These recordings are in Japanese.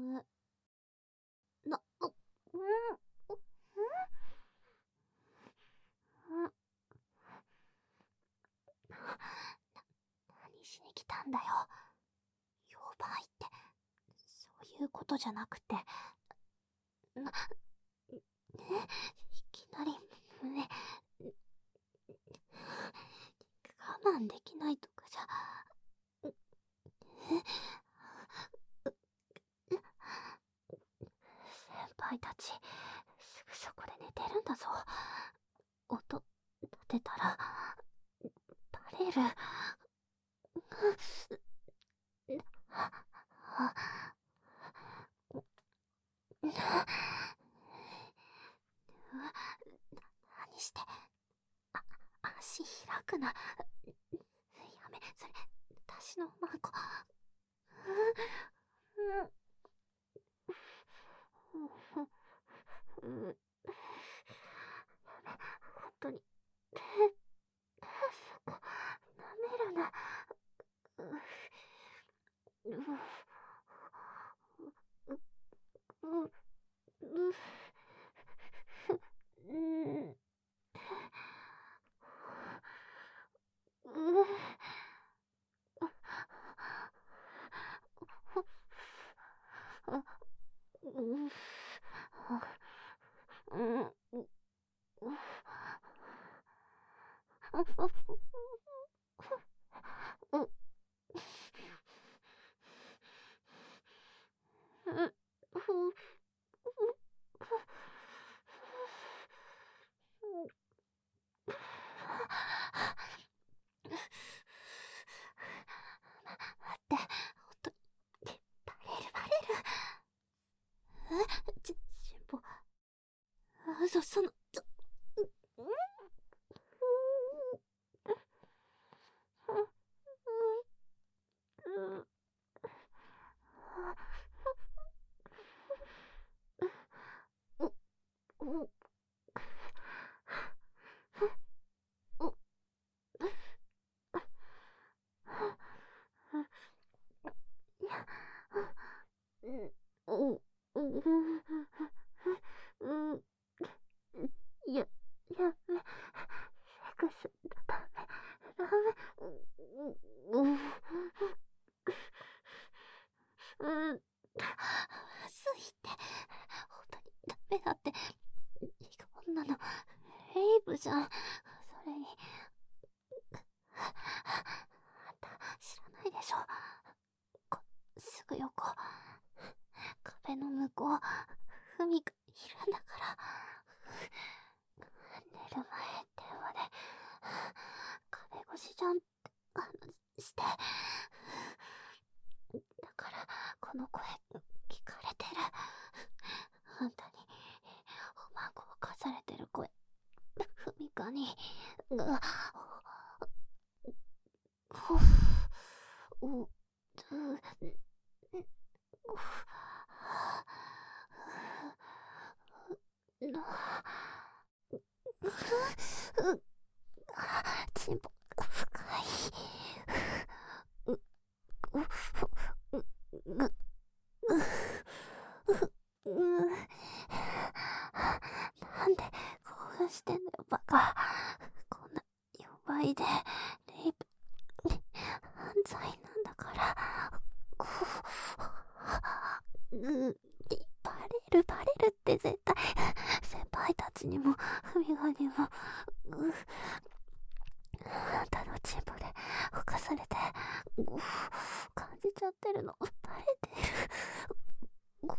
な、何しに来たんだよ。やばいって、そういうことじゃなくて、いきなり胸、我慢できないとかじゃ、先輩たち、すぐそこで寝てるんだぞ。音立てたら、バレる。何して、足開くな。やめ、それ、私のマンコ。本当に、そこ、舐めるな。待って、本当に、バレる。進歩。その、やめ、セクシーダメ。まずいって、本当にダメだって。こんなの、レイブじゃん。それに、あんた知らないでしょ。すぐ横、壁の向こう、ふみがいるんだから。寝る前、電話で、壁越しじゃんって話して。だから、この声、聞かれてる。あんたに、おまんこを課されてる声、ふみかに、チンポ深い。なんで興奮してんのよ、バカ。こんな弱いで、レイプ、犯罪なんだから。バレるって絶対。先輩たちにも、ふみがにも、あんたのチンポで犯されて、感じちゃってるの、バレてる。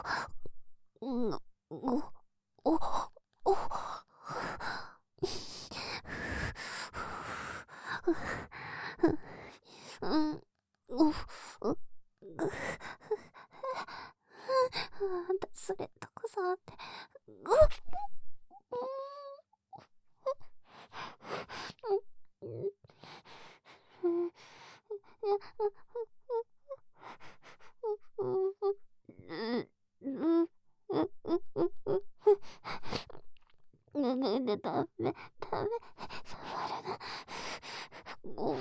あんたそれどこ触って。ダメ、触るな。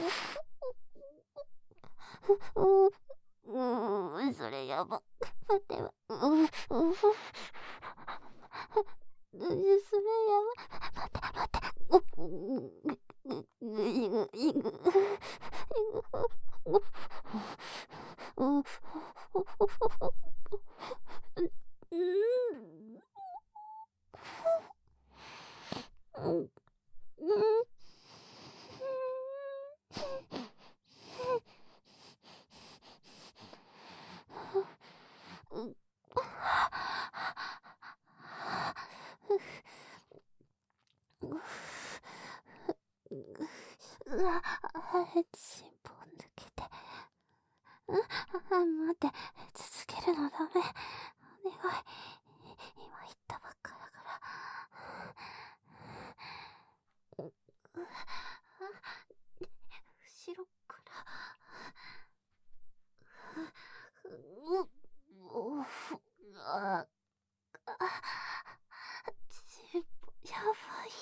それやば。待って、 心臓抜けて。待って、続けるのダメ。お願い。今言ったばっかだから。後ろから。心臓やばい。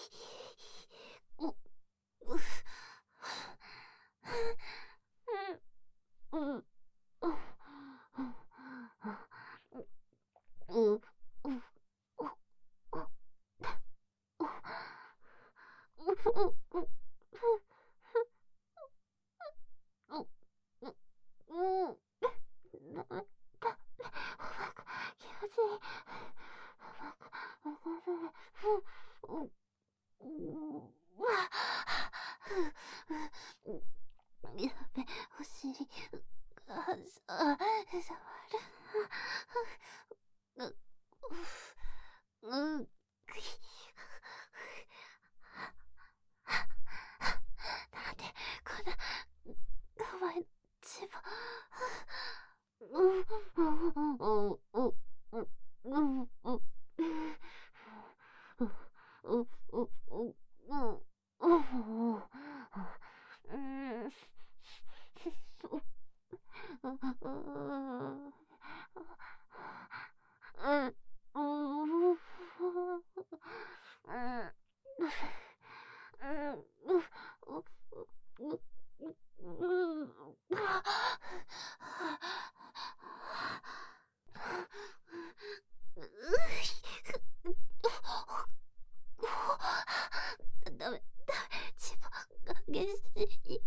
やべ、お尻触る。なんでこんな可愛い千葉。ダメ、千葉が激しい。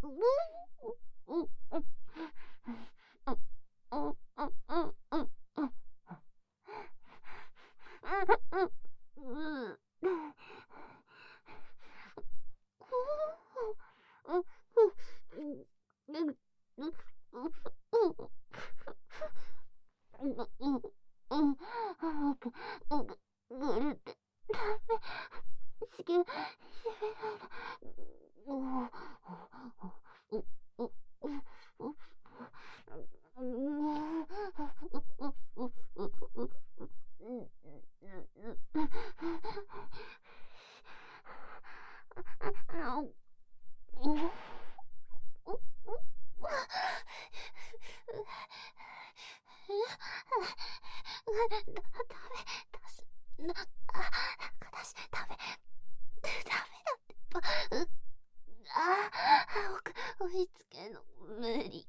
追いつけの無理。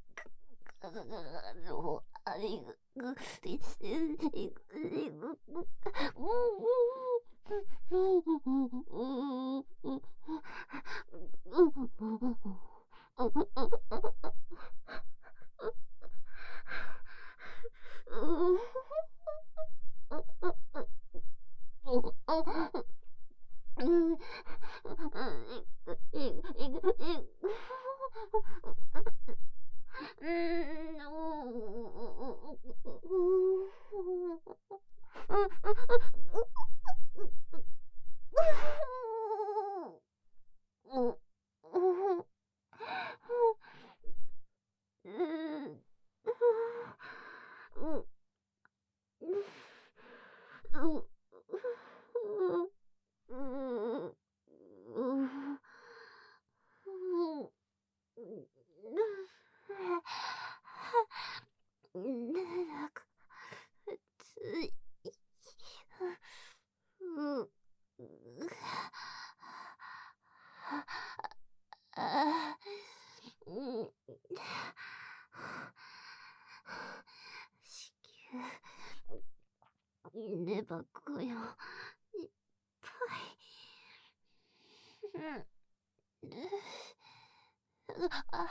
ねばこよいっぱい。 あ、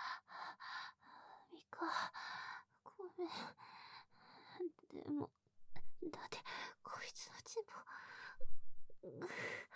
ミカ、ごめん。でも、だって、こいつのチンポ、